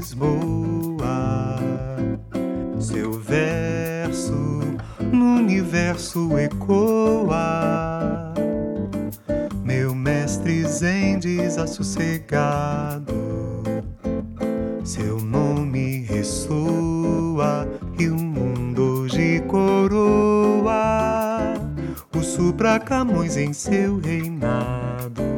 Lisboa. Seu verso no universo ecoa. Meu mestre zen desassossegado, seu nome ressoa e o mundo hoje coroa o Supra Camões em seu reinado.